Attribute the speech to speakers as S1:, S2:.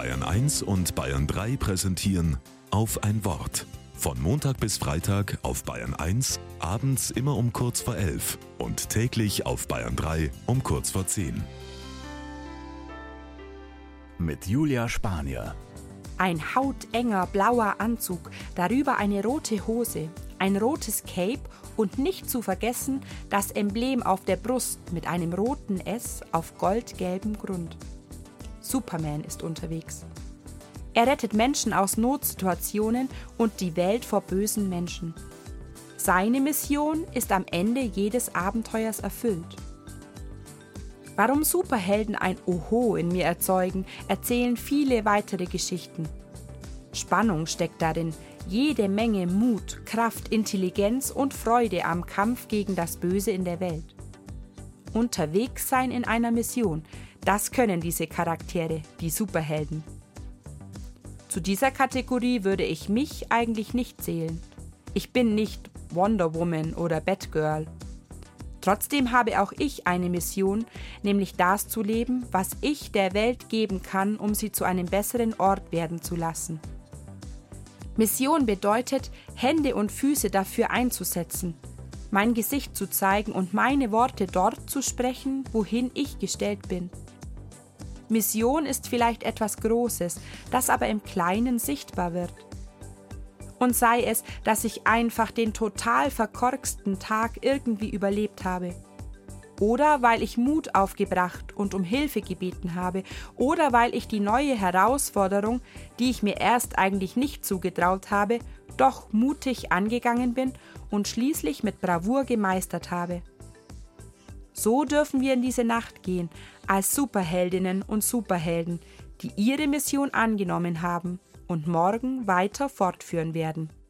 S1: Bayern 1 und Bayern 3 präsentieren Auf ein Wort. Von Montag bis Freitag auf Bayern 1, abends immer um kurz vor 11 und täglich auf Bayern 3 um kurz vor 10. Mit Julia Spanier.
S2: Ein hautenger blauer Anzug, darüber eine rote Hose, ein rotes Cape und nicht zu vergessen das Emblem auf der Brust mit einem roten S auf goldgelbem Grund. Superman ist unterwegs. Er rettet Menschen aus Notsituationen und die Welt vor bösen Menschen. Seine Mission ist am Ende jedes Abenteuers erfüllt. Warum Superhelden ein Oho in mir erzeugen, erzählen viele weitere Geschichten. Spannung steckt darin, jede Menge Mut, Kraft, Intelligenz und Freude am Kampf gegen das Böse in der Welt. Unterwegs sein in einer Mission, das können diese Charaktere, die Superhelden. Zu dieser Kategorie würde ich mich eigentlich nicht zählen. Ich bin nicht Wonder Woman oder Batgirl. Trotzdem habe auch ich eine Mission, nämlich das zu leben, was ich der Welt geben kann, um sie zu einem besseren Ort werden zu lassen. Mission bedeutet, Hände und Füße dafür einzusetzen, mein Gesicht zu zeigen und meine Worte dort zu sprechen, wohin ich gestellt bin. Mission ist vielleicht etwas Großes, das aber im Kleinen sichtbar wird. Und sei es, dass ich einfach den total verkorksten Tag irgendwie überlebt habe. Oder weil ich Mut aufgebracht und um Hilfe gebeten habe. Oder weil ich die neue Herausforderung, die ich mir erst eigentlich nicht zugetraut habe, doch mutig angegangen bin und schließlich mit Bravour gemeistert habe. So dürfen wir in diese Nacht gehen, als Superheldinnen und Superhelden, die ihre Mission angenommen haben und morgen weiter fortführen werden.